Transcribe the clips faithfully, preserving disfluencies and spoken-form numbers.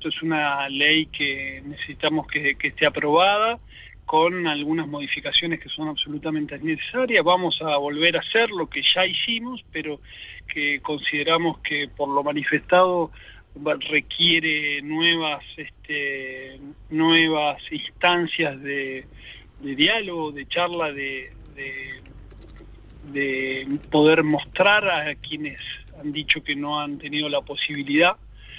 esto es una ley que necesitamos que, que esté aprobada, con algunas modificaciones que son absolutamente necesarias. Vamos a volver a hacer lo que ya hicimos, pero que consideramos que por lo manifestado requiere nuevas, este, nuevas instancias de, de diálogo, de charla, de, de, de poder mostrar a quienes han dicho que no han tenido la posibilidad,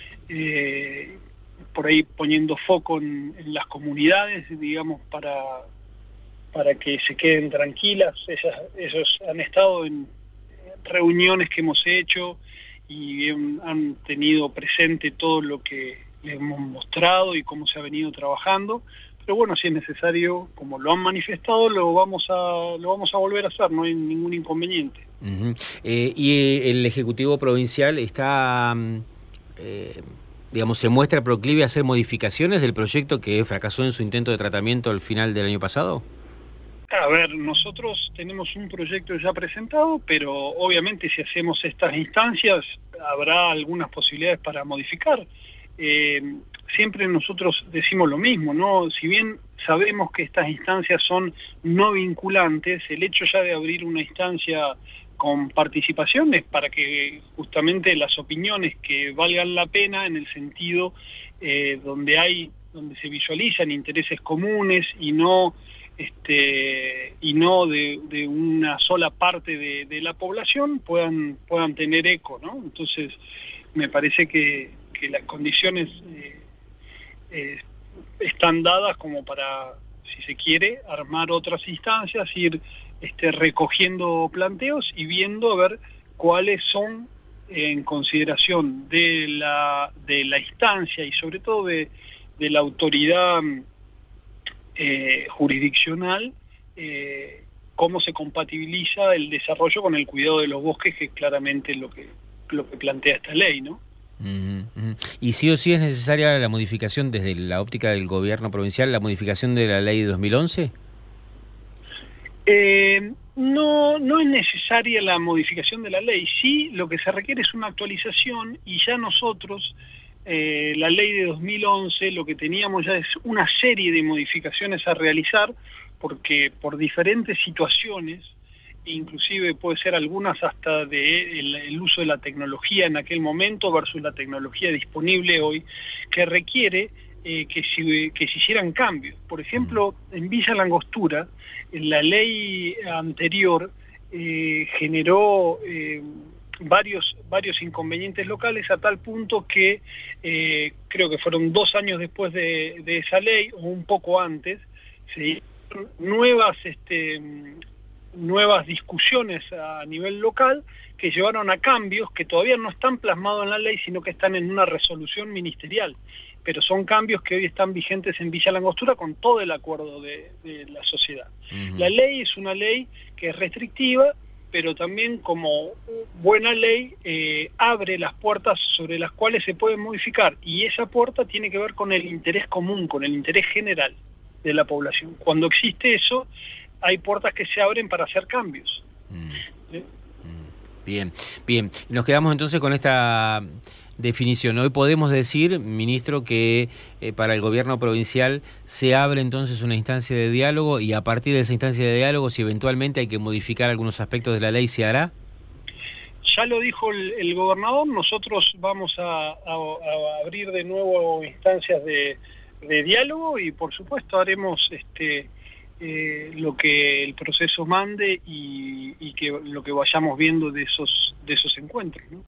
eh, por ahí poniendo foco en, en las comunidades, digamos, para, para que se queden tranquilas. Ellas, ellos han estado en reuniones que hemos hecho y han, han tenido presente todo lo que les hemos mostrado y cómo se ha venido trabajando. Pero bueno, si es necesario, como lo han manifestado, lo vamos a, lo vamos a volver a hacer, no hay ningún inconveniente. Uh-huh. eh, ¿Y el Ejecutivo Provincial está... Eh... digamos, se muestra proclive a hacer modificaciones del proyecto que fracasó en su intento de tratamiento al final del año pasado? A ver, nosotros tenemos un proyecto ya presentado, pero obviamente si hacemos estas instancias habrá algunas posibilidades para modificar. Eh, siempre nosotros decimos lo mismo, ¿no? Si bien sabemos que estas instancias son no vinculantes, el hecho ya de abrir una instancia con participaciones para que justamente las opiniones que valgan la pena en el sentido eh, donde hay, donde se visualizan intereses comunes y no este y no de, de una sola parte de, de la población puedan puedan tener eco, ¿no? Entonces me parece que, que las condiciones eh, eh, están dadas como para, si se quiere, armar otras instancias, ir Este, recogiendo planteos y viendo a ver cuáles son, en consideración de la, de la instancia y sobre todo de, de la autoridad eh, jurisdiccional, eh, cómo se compatibiliza el desarrollo con el cuidado de los bosques, que es claramente lo que, lo que plantea esta ley, ¿no? Uh-huh, uh-huh. ¿Y sí o sí es necesaria la modificación, desde la óptica del gobierno provincial, la modificación de la ley de dos mil once? Eh, no, no es necesaria la modificación de la ley, sí lo que se requiere es una actualización y ya nosotros, eh, la ley de dos mil once, lo que teníamos ya es una serie de modificaciones a realizar, porque por diferentes situaciones, inclusive puede ser algunas hasta de el, el uso de la tecnología en aquel momento versus la tecnología disponible hoy, que requiere Eh, que, si, que se hicieran cambios. Por ejemplo, en Villa Langostura, la ley anterior eh, generó eh, varios, varios inconvenientes locales a tal punto que eh, creo que fueron dos años después de, de esa ley, o un poco antes, se hicieron nuevas, este, nuevas discusiones a nivel local que llevaron a cambios que todavía no están plasmados en la ley, sino que están en una resolución ministerial. Pero son cambios que hoy están vigentes en Villa Langostura con todo el acuerdo de, de la sociedad. Uh-huh. La ley es una ley que es restrictiva, pero también como buena ley eh, abre las puertas sobre las cuales se pueden modificar, y esa puerta tiene que ver con el interés común, con el interés general de la población. Cuando existe eso, hay puertas que se abren para hacer cambios. Uh-huh. ¿Sí? Bien, bien. Nos quedamos entonces con esta definición. Hoy podemos decir, ministro, que eh, para el gobierno provincial se abre entonces una instancia de diálogo, y a partir de esa instancia de diálogo, si eventualmente hay que modificar algunos aspectos de la ley, ¿se hará? Ya lo dijo el, el gobernador, nosotros vamos a, a, a abrir de nuevo instancias de, de diálogo y por supuesto haremos este eh, lo que el proceso mande y, y que lo que vayamos viendo de esos, de esos encuentros, ¿no?